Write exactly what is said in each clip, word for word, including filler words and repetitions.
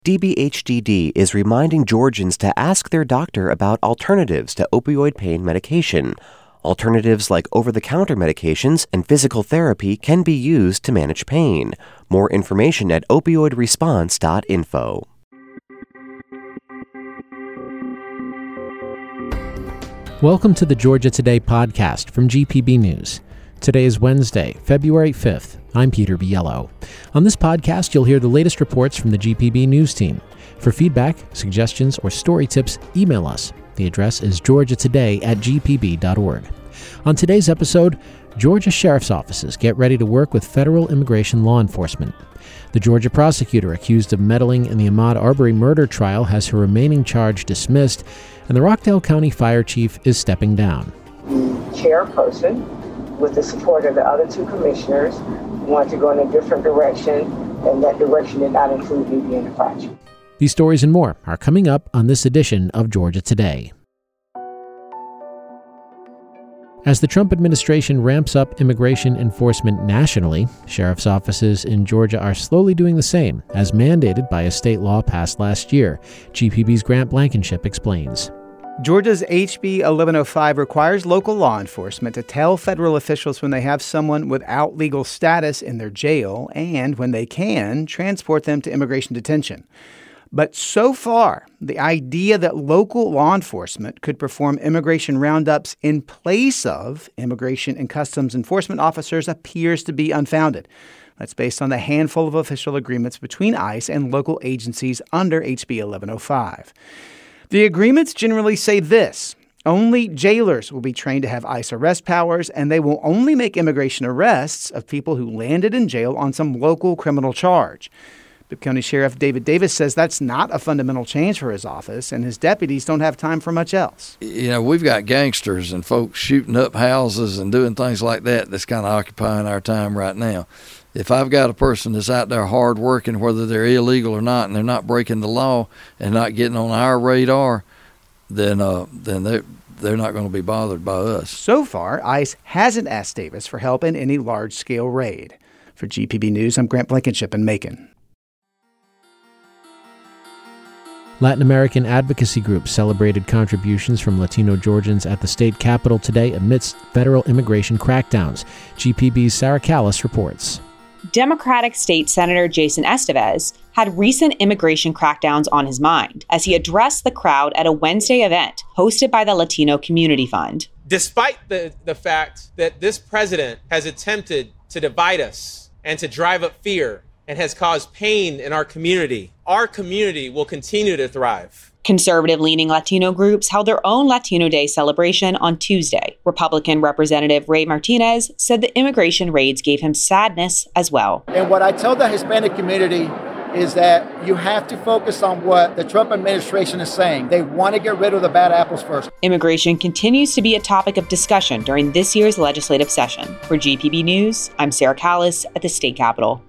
D B H D D is reminding Georgians to ask their doctor about alternatives to opioid pain medication. Alternatives like over-the-counter medications and physical therapy can be used to manage pain. More information at opioid response dot info. Welcome to the Georgia Today podcast from G P B News. Today is Wednesday, February fifth. I'm Peter Biello. On this podcast, you'll hear the latest reports from the G P B News team. For feedback, suggestions, or story tips, email us. The address is georgia today at g p b dot org. On today's episode, Georgia Sheriff's offices get ready to work with federal immigration law enforcement. The Georgia prosecutor accused of meddling in the Ahmaud Arbery murder trial has her remaining charge dismissed, and the Rockdale County Fire Chief is stepping down. The chairperson, with the support of the other two commissioners, wanted to go in a different direction, and that direction did not include me being the fire chief. These stories and more are coming up on this edition of Georgia Today. As the Trump administration ramps up immigration enforcement nationally, sheriff's offices in Georgia are slowly doing the same, as mandated by a state law passed last year. G P B's Grant Blankenship explains. Georgia's H B eleven oh five requires local law enforcement to tell federal officials when they have someone without legal status in their jail and, when they can, transport them to immigration detention. But so far, the idea that local law enforcement could perform immigration roundups in place of immigration and customs enforcement officers appears to be unfounded. That's based on the handful of official agreements between ICE and local agencies under H B eleven oh five. The agreements generally say this: only jailers will be trained to have ICE arrest powers, and they will only make immigration arrests of people who landed in jail on some local criminal charge. Bibb County Sheriff David Davis says that's not a fundamental change for his office, and his deputies don't have time for much else. You know, we've got gangsters and folks shooting up houses and doing things like that that's kind of occupying our time right now. If I've got a person that's out there hard working, whether they're illegal or not, and they're not breaking the law and not getting on our radar, then uh, then they're, they're not going to be bothered by us. So far, ICE hasn't asked Davis for help in any large-scale raid. For G P B News, I'm Grant Blankenship in Macon. Latin American advocacy groups celebrated contributions from Latino Georgians at the state capitol today amidst federal immigration crackdowns. G P B's Sarah Callis reports. Democratic State Senator Jason Estevez had recent immigration crackdowns on his mind as he addressed the crowd at a Wednesday event hosted by the Latino Community Fund. Despite the, the fact that this president has attempted to divide us and to drive up fear and has caused pain in our community, our community will continue to thrive. Conservative-leaning Latino groups held their own Latino Day celebration on Tuesday. Republican Representative Ray Martinez said the immigration raids gave him sadness as well. And what I tell the Hispanic community is that you have to focus on what the Trump administration is saying. They want to get rid of the bad apples first. Immigration continues to be a topic of discussion during this year's legislative session. For G P B News, I'm Sarah Callis at the state capitol.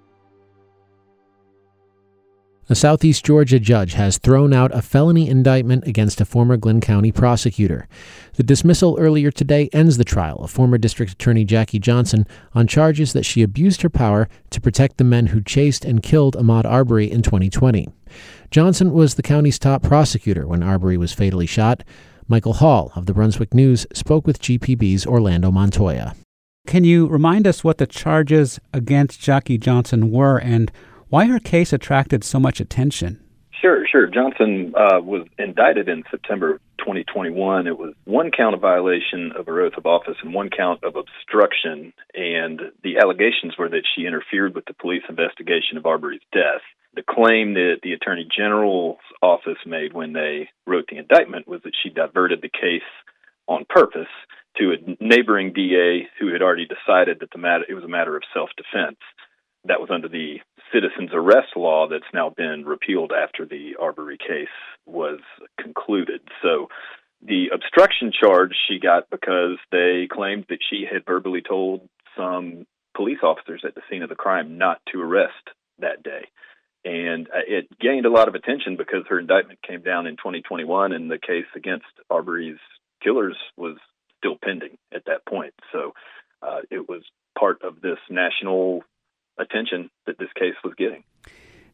A Southeast Georgia judge has thrown out a felony indictment against a former Glynn County prosecutor. The dismissal earlier today ends the trial of former District Attorney Jackie Johnson on charges that she abused her power to protect the men who chased and killed Ahmaud Arbery in twenty twenty. Johnson was the county's top prosecutor when Arbery was fatally shot. Michael Hall of the Brunswick News spoke with G P B's Orlando Montoya. Can you remind us what the charges against Jackie Johnson were and why her case attracted so much attention? Sure, sure. Johnson uh, was indicted in September twenty twenty-one. It was one count of violation of her oath of office and one count of obstruction. And the allegations were that she interfered with the police investigation of Arbery's death. The claim that the Attorney General's office made when they wrote the indictment was that she diverted the case on purpose to a neighboring D A who had already decided that the matter it was a matter of self-defense. That was under the citizen's arrest law that's now been repealed after the Arbery case was concluded. So the obstruction charge she got because they claimed that she had verbally told some police officers at the scene of the crime not to arrest that day. And it gained a lot of attention because her indictment came down in twenty twenty-one and the case against Arbery's killers was still pending at that point. So uh, it was part of this national attention that this case was getting.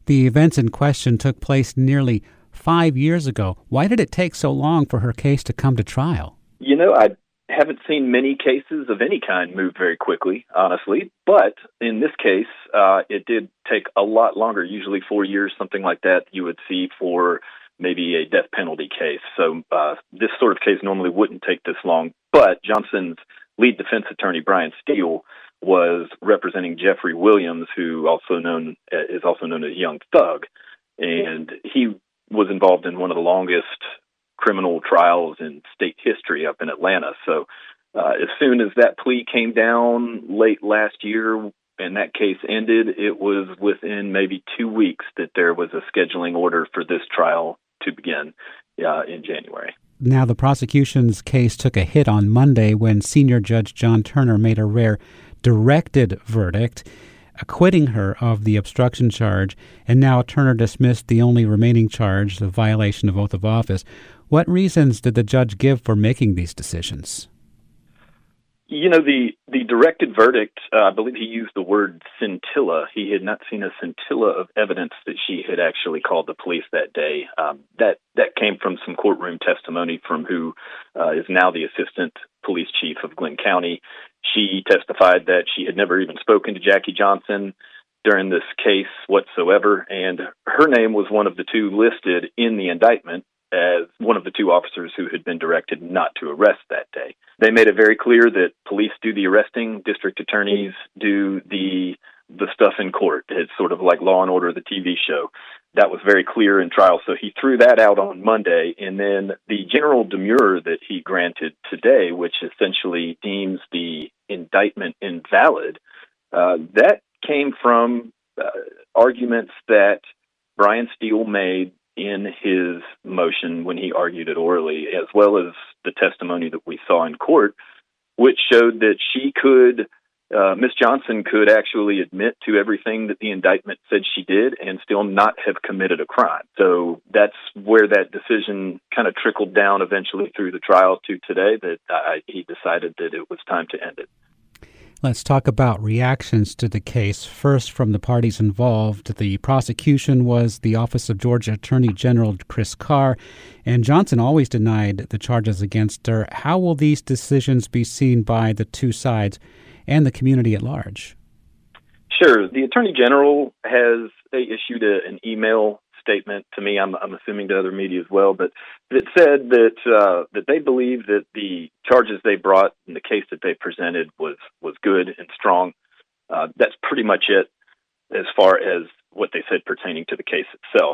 The events in question took place nearly five years ago. Why did it take so long for her case to come to trial? You know, I haven't seen many cases of any kind move very quickly, honestly. But in this case, uh, it did take a lot longer, usually four years, something like that you would see for maybe a death penalty case. So uh, this sort of case normally wouldn't take this long. But Johnson's lead defense attorney, Brian Steele, was representing Jeffrey Williams, who also known is also known as Young Thug. And he was involved in one of the longest criminal trials in state history up in Atlanta. So uh, as soon as that plea came down late last year and that case ended, it was within maybe two weeks that there was a scheduling order for this trial to begin uh, in January. Now, the prosecution's case took a hit on Monday when Senior Judge John Turner made a rare directed verdict, acquitting her of the obstruction charge, and now Turner dismissed the only remaining charge, the violation of oath of office. What reasons did the judge give for making these decisions? You know, the, the directed verdict, uh, I believe he used the word scintilla. He had not seen a scintilla of evidence that she had actually called the police that day. Um, that, that came from some courtroom testimony from who uh, is now the assistant police chief of Glenn County. She testified that she had never even spoken to Jackie Johnson during this case whatsoever, and her name was one of the two listed in the indictment as one of the two officers who had been directed not to arrest that day. They made it very clear that police do the arresting, district attorneys do the the stuff in court. It's sort of like Law and Order, the T V show. That was very clear in trial. So he threw that out on Monday, and then the general demurrer that he granted today, which essentially deems the indictment invalid, uh, that came from uh, arguments that Brian Steele made in his motion when he argued it orally, as well as the testimony that we saw in court, which showed that she could, uh, Miss Johnson could actually admit to everything that the indictment said she did and still not have committed a crime. So that's where that decision kind of trickled down eventually through the trial to today, that I, he decided that it was time to end it. Let's talk about reactions to the case. First, from the parties involved, the prosecution was the Office of Georgia Attorney General Chris Carr, and Johnson always denied the charges against her. How will these decisions be seen by the two sides and the community at large? Sure. The Attorney General has issued a, an email statement to me, I'm, I'm assuming to other media as well, but it said that uh, that they believe that the charges they brought in the case that they presented was, was good and strong. Uh, that's pretty much it as far as what they said pertaining to the case itself.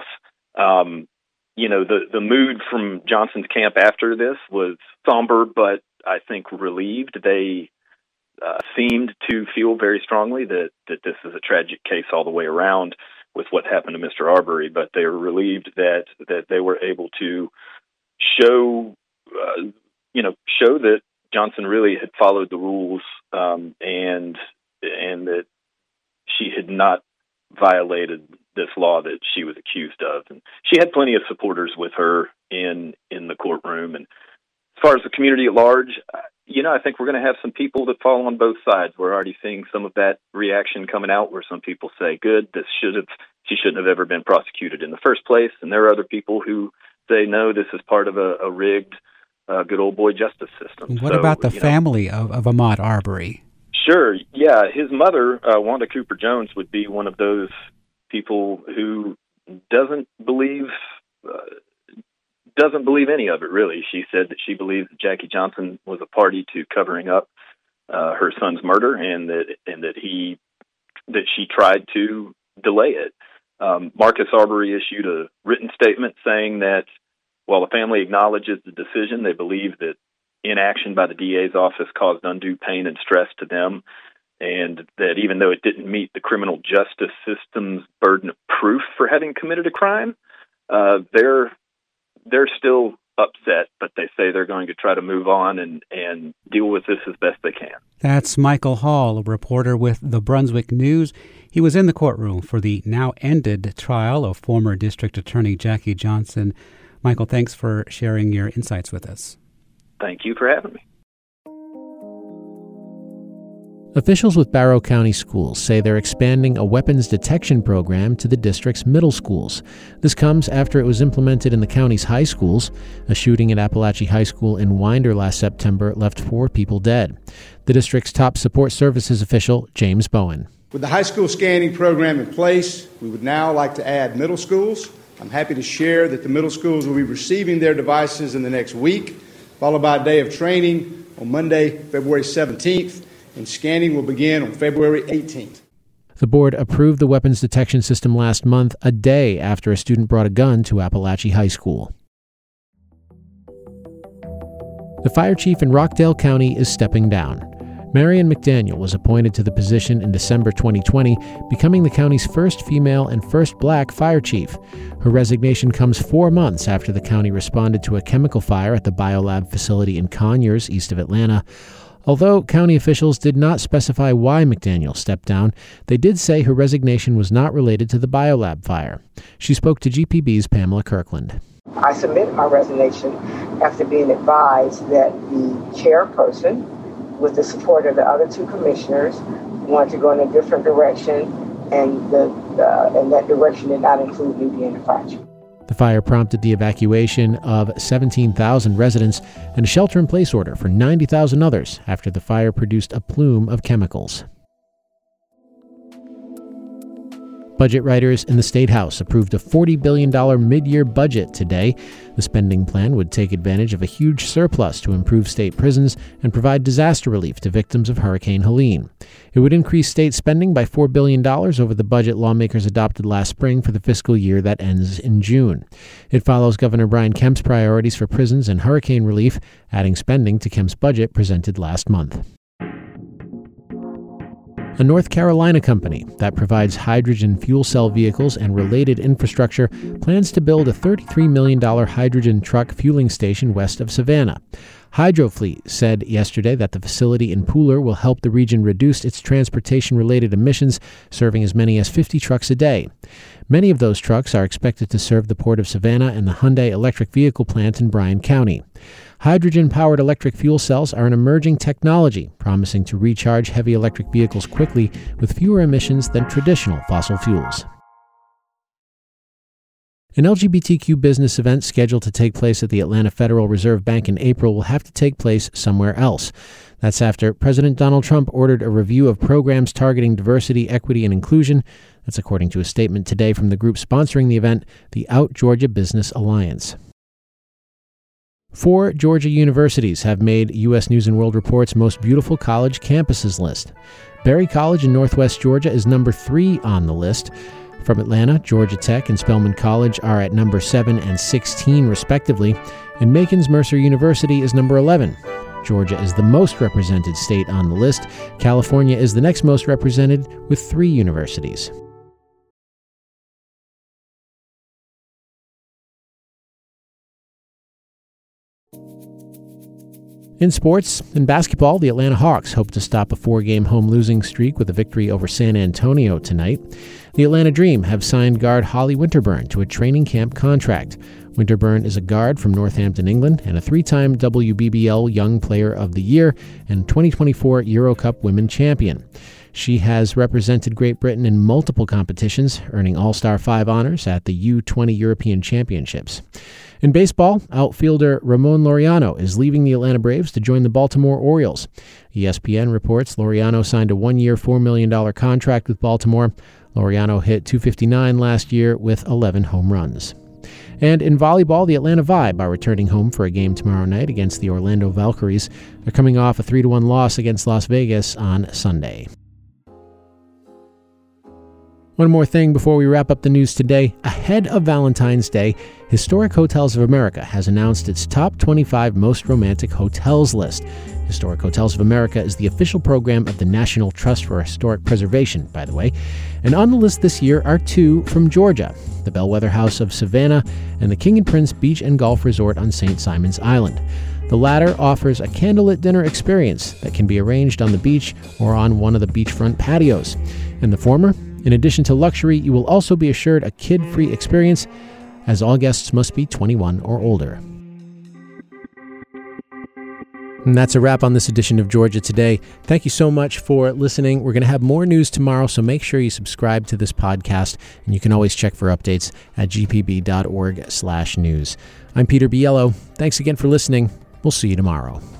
Um, you know, the, the mood from Johnson's camp after this was somber, but I think relieved. They uh, seemed to feel very strongly that, that this is a tragic case all the way around with what happened to Mister Arbery, but they were relieved that that they were able to show, uh, you know, show that Johnson really had followed the rules um, and and that she had not violated this law that she was accused of. And she had plenty of supporters with her in in the courtroom. And as far as the community at large, you know, I think we're going to have some people that fall on both sides. We're already seeing some of that reaction coming out where some people say, good, this should have, she shouldn't have ever been prosecuted in the first place. And there are other people who say, no, this is part of a, a rigged, uh, good old boy justice system. What so, about the you family know, of, of Ahmaud Arbery? Sure. Yeah. His mother, uh, Wanda Cooper Jones, would be one of those people who doesn't believe, uh, doesn't believe any of it, really. She said that she believes that Jackie Johnson was a party to covering up uh, her son's murder, and that and that he that she tried to delay it. Um, Marcus Arbery issued a written statement saying that while the family acknowledges the decision, they believe that inaction by the D A's office caused undue pain and stress to them, and that even though it didn't meet the criminal justice system's burden of proof for having committed a crime, uh, they're They're still upset, but they say they're going to try to move on and, and deal with this as best they can. That's Michael Hall, a reporter with the Brunswick News. He was in the courtroom for the now-ended trial of former District Attorney Jackie Johnson. Michael, thanks for sharing your insights with us. Thank you for having me. Officials with Barrow County Schools say they're expanding a weapons detection program to the district's middle schools. This comes after it was implemented in the county's high schools. A shooting at Appalachia High School in Winder last September left four people dead. The district's top support services official, James Bowen. With the high school scanning program in place, we would now like to add middle schools. I'm happy to share that the middle schools will be receiving their devices in the next week, followed by a day of training on Monday, February seventeenth. And scanning will begin on February eighteenth. The board approved the weapons detection system last month, a day after a student brought a gun to Appalachia High School. The fire chief in Rockdale County is stepping down. Marion McDaniel was appointed to the position in December twenty twenty, becoming the county's first female and first black fire chief. Her resignation comes four months after the county responded to a chemical fire at the Biolab facility in Conyers, east of Atlanta. Although county officials did not specify why McDaniel stepped down, they did say her resignation was not related to the Biolab fire. She spoke to G P B's Pamela Kirkland. I submitted my resignation after being advised that the chairperson, with the support of the other two commissioners, wanted to go in a different direction, and the uh, and that direction did not include me being the fire chief. The fire prompted the evacuation of seventeen thousand residents and a shelter-in-place order for ninety thousand others after the fire produced a plume of chemicals. Budget writers in the State House approved a forty billion dollars mid-year budget today. The spending plan would take advantage of a huge surplus to improve state prisons and provide disaster relief to victims of Hurricane Helene. It would increase state spending by four billion dollars over the budget lawmakers adopted last spring for the fiscal year that ends in June. It follows Governor Brian Kemp's priorities for prisons and hurricane relief, adding spending to Kemp's budget presented last month. A North Carolina company that provides hydrogen fuel cell vehicles and related infrastructure plans to build a thirty-three million dollars hydrogen truck fueling station west of Savannah. Hydrofleet said yesterday that the facility in Pooler will help the region reduce its transportation-related emissions, serving as many as fifty trucks a day. Many of those trucks are expected to serve the Port of Savannah and the Hyundai electric vehicle plant in Bryan County. Hydrogen-powered electric fuel cells are an emerging technology, promising to recharge heavy electric vehicles quickly with fewer emissions than traditional fossil fuels. An L G B T Q business event scheduled to take place at the Atlanta Federal Reserve Bank in April will have to take place somewhere else. That's after President Donald Trump ordered a review of programs targeting diversity, equity, and inclusion. That's according to a statement today from the group sponsoring the event, the Out Georgia Business Alliance. Four Georgia universities have made U S News and World Report's Most Beautiful College Campuses list. Berry College in Northwest Georgia is number three on the list. From Atlanta, Georgia Tech and Spelman College are at number seven and sixteen, respectively, and Macon's Mercer University is number eleven. Georgia is the most represented state on the list. California is the next most represented, with three universities. In sports, in basketball, the Atlanta Hawks hope to stop a four-game home losing streak with a victory over San Antonio tonight. The Atlanta Dream have signed guard Holly Winterburn to a training camp contract. Winterburn is a guard from Northampton, England, and a three-time W B B L Young Player of the Year and twenty twenty-four Euro Cup Women Champion. She has represented Great Britain in multiple competitions, earning All-Star five honors at the U twenty European Championships. In baseball, outfielder Ramon Laureano is leaving the Atlanta Braves to join the Baltimore Orioles. E S P N reports Laureano signed a one-year, four million dollars contract with Baltimore. Laureano hit two fifty-nine last year with eleven home runs. And in volleyball, the Atlanta Vibe are returning home for a game tomorrow night against the Orlando Valkyries. They're coming off a three to one loss against Las Vegas on Sunday. One more thing before we wrap up the news today. Ahead of Valentine's Day, Historic Hotels of America has announced its top twenty-five most romantic hotels list. Historic Hotels of America is the official program of the National Trust for Historic Preservation, by the way. And on the list this year are two from Georgia, the Bellwether House of Savannah and the King and Prince Beach and Golf Resort on Saint Simon's Island. The latter offers a candlelit dinner experience that can be arranged on the beach or on one of the beachfront patios. And the former, in addition to luxury, you will also be assured a kid-free experience, as all guests must be twenty-one or older. And that's a wrap on this edition of Georgia Today. Thank you so much for listening. We're going to have more news tomorrow, so make sure you subscribe to this podcast, and you can always check for updates at g p b dot org slash news. I'm Peter Biello. Thanks again for listening. We'll see you tomorrow.